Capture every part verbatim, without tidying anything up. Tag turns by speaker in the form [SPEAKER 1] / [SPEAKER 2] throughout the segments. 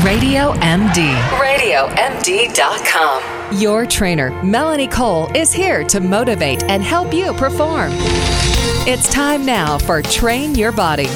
[SPEAKER 1] Radio M D. radio M D dot com. Your trainer, Melanie Cole, is here to motivate and help you perform. It's time now for Train Your Body.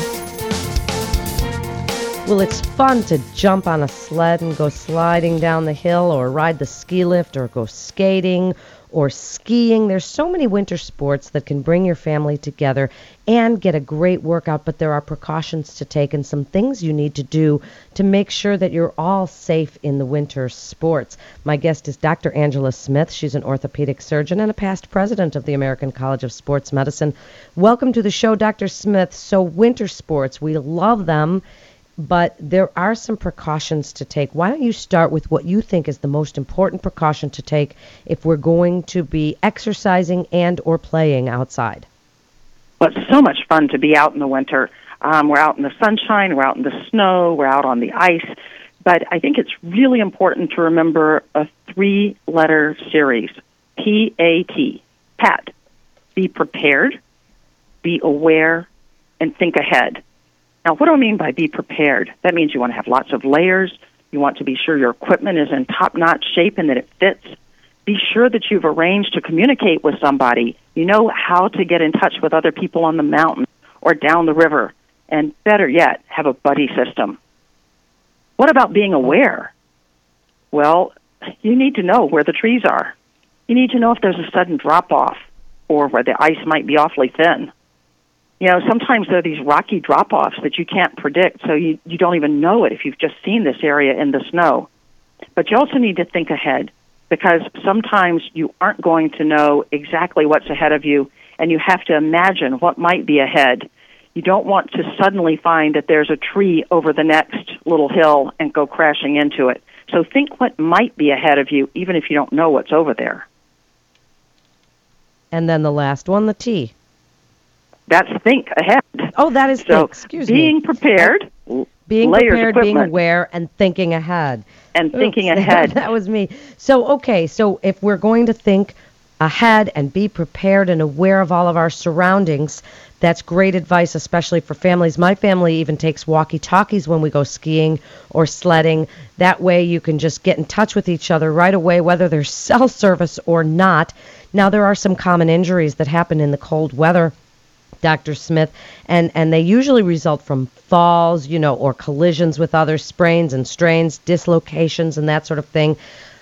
[SPEAKER 2] Well, it's fun to jump on a sled and go sliding down the hill, or ride the ski lift, or go skating or skiing. There's so many winter sports that can bring your family together and get a great workout, but there are precautions to take and some things you need to do to make sure that you're all safe in the winter sports. My guest is Doctor Angela Smith. She's an orthopedic surgeon and a past president of the American College of Sports Medicine. Welcome to the show, Doctor Smith. So winter sports, we love them, but there are some precautions to take. Why don't you start with what you think is the most important precaution to take if we're going to be exercising and or playing outside?
[SPEAKER 3] Well, it's so much fun to be out in the winter. Um, we're out in the sunshine, we're out in the snow, we're out on the ice. But I think it's really important to remember a three-letter series, P A T, PAT. Be prepared, be aware, and think ahead. Now, what do I mean by be prepared? That means you want to have lots of layers. You want to be sure your equipment is in top-notch shape and that it fits. Be sure that you've arranged to communicate with somebody. You know how to get in touch with other people on the mountain or down the river. And better yet, have a buddy system. What about being aware? Well, you need to know where the trees are. You need to know if there's a sudden drop-off or where the ice might be awfully thin. You know, sometimes there are these rocky drop-offs that you can't predict, so you, you don't even know it if you've just seen this area in the snow. But you also need to think ahead, because sometimes you aren't going to know exactly what's ahead of you, and you have to imagine what might be ahead. You don't want to suddenly find that there's a tree over the next little hill and go crashing into it. So think what might be ahead of you, even if you don't know what's over there.
[SPEAKER 2] And then the last one, the T.
[SPEAKER 3] That's think ahead.
[SPEAKER 2] Oh, that is
[SPEAKER 3] so
[SPEAKER 2] think. Excuse
[SPEAKER 3] being
[SPEAKER 2] me.
[SPEAKER 3] Prepared,
[SPEAKER 2] being prepared,
[SPEAKER 3] equipment.
[SPEAKER 2] being aware, and thinking ahead.
[SPEAKER 3] And thinking
[SPEAKER 2] Oops,
[SPEAKER 3] ahead.
[SPEAKER 2] That, that was me. So, okay, so if we're going to think ahead and be prepared and aware of all of our surroundings, that's great advice, especially for families. My family even takes walkie-talkies when we go skiing or sledding. That way you can just get in touch with each other right away, whether there's cell service or not. Now, there are some common injuries that happen in the cold weather, Doctor Smith, and, and they usually result from falls, you know, or collisions with others, sprains and strains, dislocations, and that sort of thing.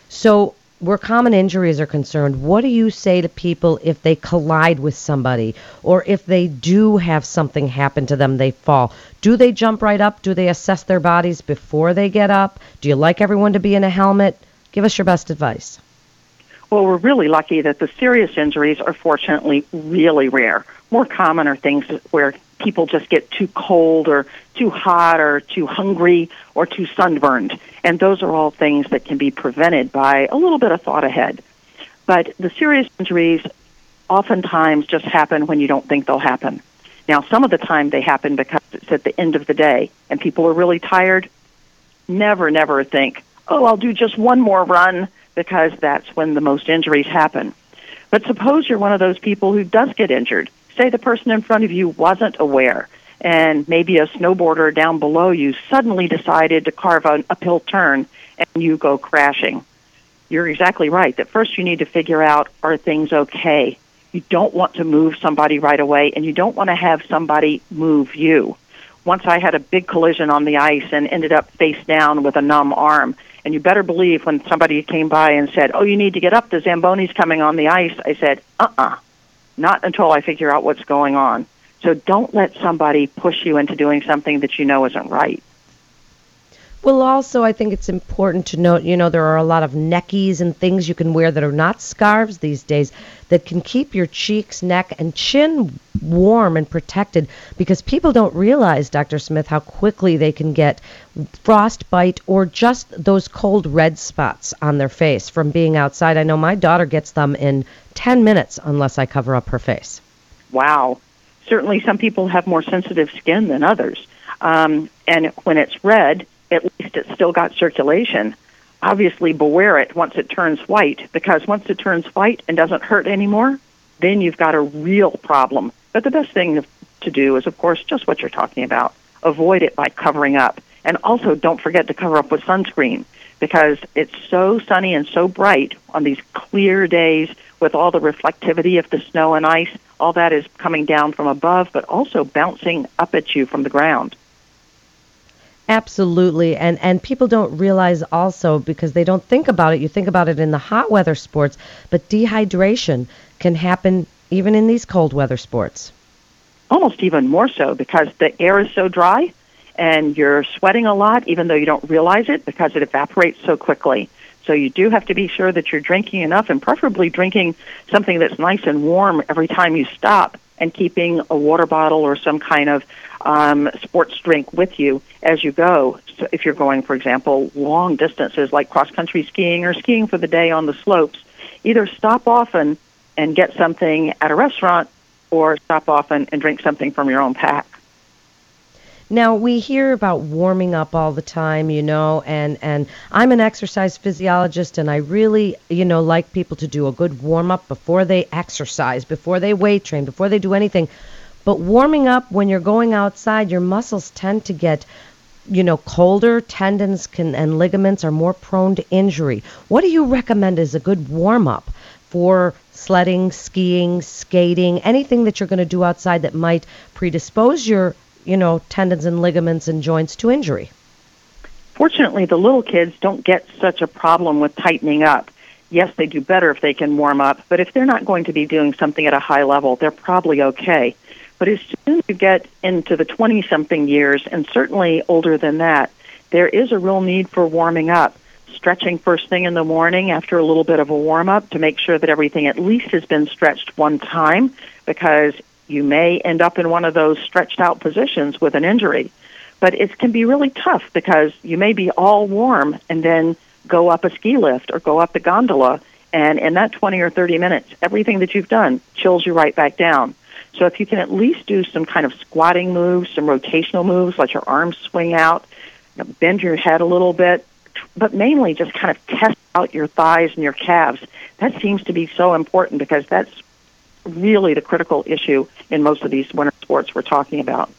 [SPEAKER 2] So where common injuries are concerned, what do you say to people if they collide with somebody, or if they do have something happen to them, they fall? Do they jump right up? Do they assess their bodies before they get up? Do you like everyone to be in a helmet? Give us your best advice.
[SPEAKER 3] Well, we're really lucky that the serious injuries are fortunately really rare. More common are things where people just get too cold or too hot or too hungry or too sunburned. And those are all things that can be prevented by a little bit of thought ahead. But the serious injuries oftentimes just happen when you don't think they'll happen. Now, some of the time they happen because it's at the end of the day and people are really tired. Never, never think, oh, I'll do just one more run, because that's when the most injuries happen. But suppose you're one of those people who does get injured. Say the person in front of you wasn't aware, and maybe a snowboarder down below you suddenly decided to carve an uphill turn, and you go crashing. You're exactly right that first you need to figure out, are things okay? You don't want to move somebody right away, and you don't want to have somebody move you. Once I had a big collision on the ice and ended up face down with a numb arm. And you better believe when somebody came by and said, oh, you need to get up, the Zamboni's coming on the ice, I said, uh-uh, not until I figure out what's going on. So don't let somebody push you into doing something that you know isn't right.
[SPEAKER 2] Well, also, I think it's important to note, you know, there are a lot of neckies and things you can wear that are not scarves these days that can keep your cheeks, neck, and chin warm and protected, because people don't realize, Doctor Smith, how quickly they can get frostbite or just those cold red spots on their face from being outside. I know my daughter gets them in ten minutes unless I cover up her face.
[SPEAKER 3] Wow. Certainly some people have more sensitive skin than others. Um, and when it's red, at least it's still got circulation. Obviously, beware it once it turns white, because once it turns white and doesn't hurt anymore, then you've got a real problem. But the best thing to do is, of course, just what you're talking about. Avoid it by covering up. And also, don't forget to cover up with sunscreen, because it's so sunny and so bright on these clear days with all the reflectivity of the snow and ice. All that is coming down from above, but also bouncing up at you from the ground.
[SPEAKER 2] Absolutely. And and people don't realize also, because they don't think about it, you think about it in the hot weather sports, but dehydration can happen even in these cold weather sports.
[SPEAKER 3] Almost even more so, because the air is so dry and you're sweating a lot, even though you don't realize it, because it evaporates so quickly. So you do have to be sure that you're drinking enough, and preferably drinking something that's nice and warm every time you stop, and keeping a water bottle or some kind of um, sports drink with you as you go. So if you're going, for example, long distances like cross-country skiing or skiing for the day on the slopes, either stop off and, and get something at a restaurant, or stop off and, and drink something from your own pack.
[SPEAKER 2] Now, we hear about warming up all the time, you know, and, and I'm an exercise physiologist, and I really, you know, like people to do a good warm-up before they exercise, before they weight train, before they do anything. But warming up when you're going outside, your muscles tend to get, you know, colder. Tendons can and ligaments are more prone to injury. What do you recommend as a good warm-up for sledding, skiing, skating, anything that you're going to do outside that might predispose your you know, tendons and ligaments and joints to injury?
[SPEAKER 3] Fortunately, the little kids don't get such a problem with tightening up. Yes, they do better if they can warm up, but if they're not going to be doing something at a high level, they're probably okay. But as soon as you get into the twenty-something years, and certainly older than that, there is a real need for warming up. Stretching first thing in the morning after a little bit of a warm-up to make sure that everything at least has been stretched one time, because you may end up in one of those stretched out positions with an injury. But it can be really tough, because you may be all warm and then go up a ski lift or go up the gondola, and in that twenty or thirty minutes, everything that you've done chills you right back down. So if you can at least do some kind of squatting moves, some rotational moves, let your arms swing out, you know, bend your head a little bit, but mainly just kind of test out your thighs and your calves. That seems to be so important, because that's really the critical issue in most of these winter sports we're talking about.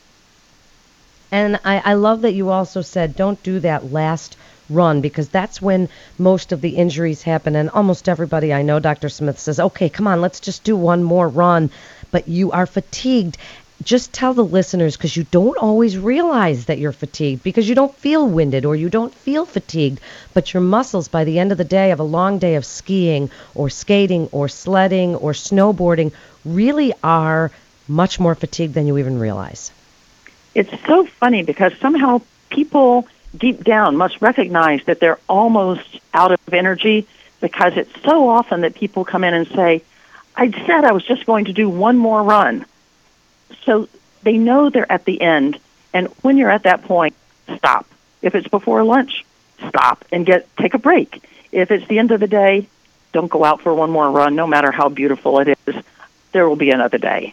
[SPEAKER 2] And I, I love that you also said don't do that last run, because that's when most of the injuries happen. And almost everybody I know, Doctor Smith, says, okay, come on, let's just do one more run. But you are fatigued. Just tell the listeners, because you don't always realize that you're fatigued, because you don't feel winded or you don't feel fatigued, but your muscles by the end of the day of a long day of skiing or skating or sledding or snowboarding really are much more fatigued than you even realize.
[SPEAKER 3] It's so funny, because somehow people deep down must recognize that they're almost out of energy, because it's so often that people come in and say, I said I was just going to do one more run. So they know they're at the end, and when you're at that point, stop. If it's before lunch, stop and get take a break. If it's the end of the day, don't go out for one more run, no matter how beautiful it is. There will be another day.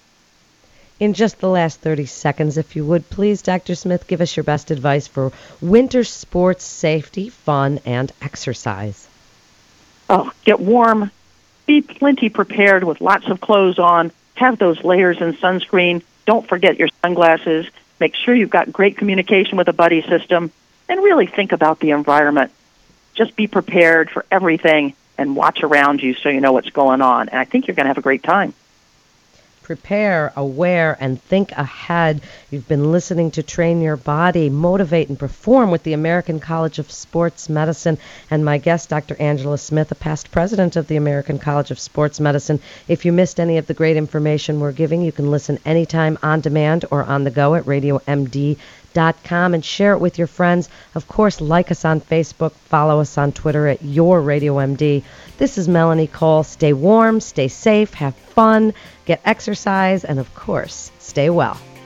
[SPEAKER 2] In just the last thirty seconds, if you would, please, Doctor Smith, give us your best advice for winter sports safety, fun, and exercise.
[SPEAKER 3] Oh, get warm. Be plenty prepared with lots of clothes on. Have those layers and sunscreen. Don't forget your sunglasses. Make sure you've got great communication with a buddy system. And really think about the environment. Just be prepared for everything and watch around you so you know what's going on. And I think you're going to have a great time.
[SPEAKER 2] Prepare, aware, and think ahead. You've been listening to Train Your Body, Motivate, and Perform with the American College of Sports Medicine, and my guest, Doctor Angela Smith, a past president of the American College of Sports Medicine. If you missed any of the great information we're giving, you can listen anytime on demand or on the go at radio m d dot com and share it with your friends. Of course, like us on Facebook, follow us on Twitter at Your Radio M D. This is Melanie Cole. Stay warm, stay safe, have fun, get exercise, and of course, stay well.